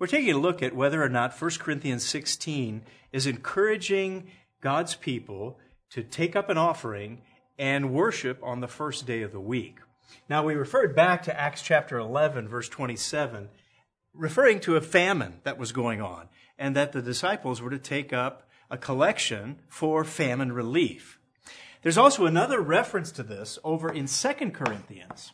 We're taking a look at whether or not 1 Corinthians 16 is encouraging God's people to take up an offering and worship on the first day of the week. Now, we referred back to Acts chapter 11, verse 27, referring to a famine that was going on, and that the disciples were to take up a collection for famine relief. There's also another reference to this over in 2 Corinthians.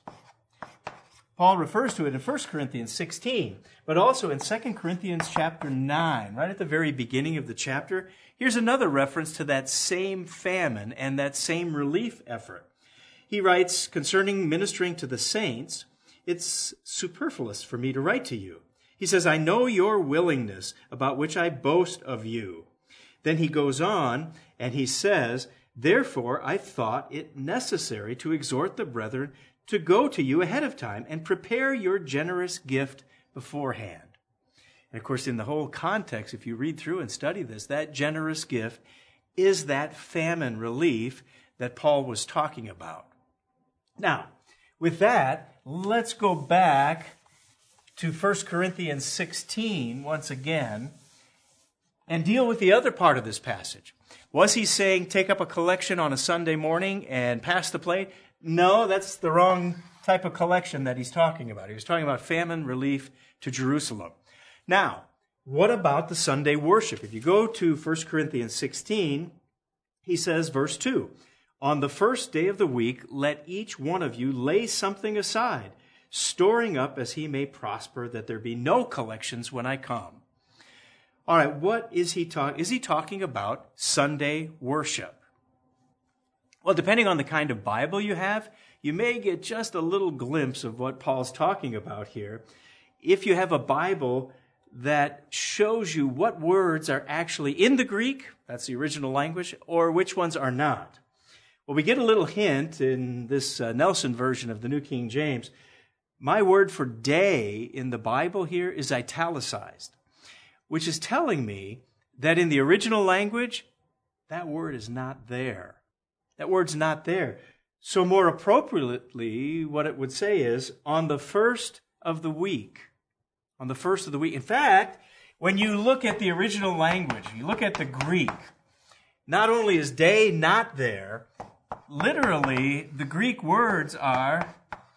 Paul refers to it in 1 Corinthians 16, but also in 2 Corinthians chapter 9, right at the very beginning of the chapter. Here's another reference to that same famine and that same relief effort. He writes, concerning ministering to the saints, it's superfluous for me to write to you. He says, I know your willingness, about which I boast of you. Then he goes on and he says, therefore I thought it necessary to exhort the brethren to go to you ahead of time and prepare your generous gift beforehand. And of course, in the whole context, if you read through and study this, that generous gift is that famine relief that Paul was talking about. Now, with that, let's go back to 1 Corinthians 16 once again and deal with the other part of this passage. Was he saying take up a collection on a Sunday morning and pass the plate? No, that's the wrong type of collection that he's talking about. He was talking about famine relief to Jerusalem. Now, what about the Sunday worship? If you go to 1 Corinthians 16, he says, verse 2, on the first day of the week, let each one of you lay something aside, storing up as he may prosper, that there be no collections when I come. All right, what is he talking? Is he talking about Sunday worship? Well, depending on the kind of Bible you have, you may get just a little glimpse of what Paul's talking about here. If you have a Bible that shows you what words are actually in the Greek, that's the original language, or which ones are not. Well, we get a little hint in this Nelson version of the New King James. My word for day in the Bible here is italicized, which is telling me that in the original language, that word is not there. That word's not there. So more appropriately, what it would say is, on the first of the week. On the first of the week. In fact, when you look at the original language, you look at the Greek, not only is day not there, literally, the Greek words are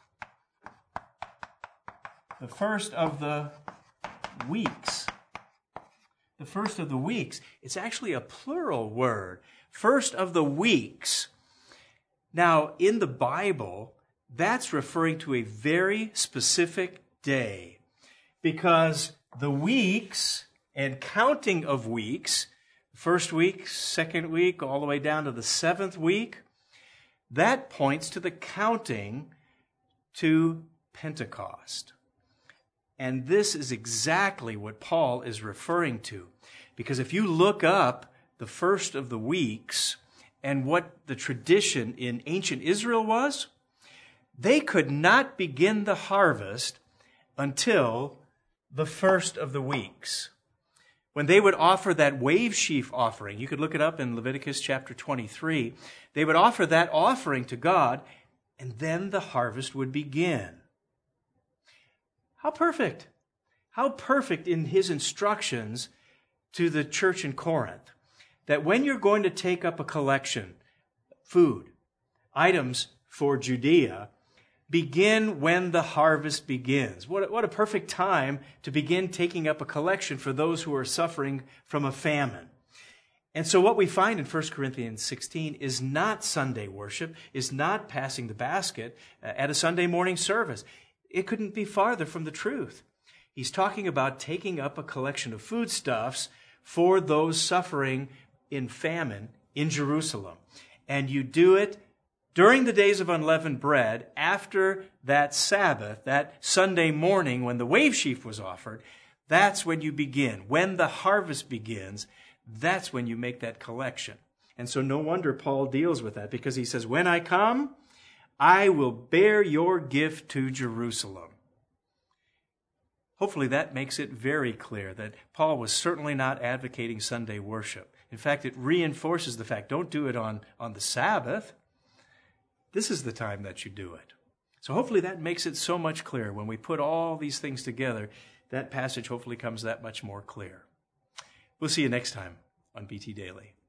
the first of the weeks. The first of the weeks. It's actually a plural word. First of the weeks. Now, in the Bible, that's referring to a very specific day, because the weeks and counting of weeks, first week, second week, all the way down to the seventh week, that points to the counting to Pentecost. And this is exactly what Paul is referring to, because if you look up the first of the weeks and what the tradition in ancient Israel was, they could not begin the harvest until the first of the weeks. When they would offer that wave sheaf offering, you could look it up in Leviticus chapter 23, they would offer that offering to God, and then the harvest would begin. How perfect! How perfect in his instructions to the church in Corinth, that when you're going to take up a collection, food, items for Judea, begin when the harvest begins. What a perfect time to begin taking up a collection for those who are suffering from a famine. And so what we find in 1 Corinthians 16 is not Sunday worship, is not passing the basket at a Sunday morning service. It couldn't be farther from the truth. He's talking about taking up a collection of foodstuffs for those suffering in famine in Jerusalem. And you do it during the days of unleavened bread, after that Sabbath, that Sunday morning when the wave sheaf was offered. That's when you begin. When the harvest begins, that's when you make that collection. And so no wonder Paul deals with that, because he says, when I come, I will bear your gift to Jerusalem. Hopefully that makes it very clear that Paul was certainly not advocating Sunday worship. In fact, it reinforces the fact, don't do it on the Sabbath. This is the time that you do it. So hopefully that makes it so much clearer when we put all these things together, that passage hopefully comes that much more clear. We'll see you next time on BT Daily.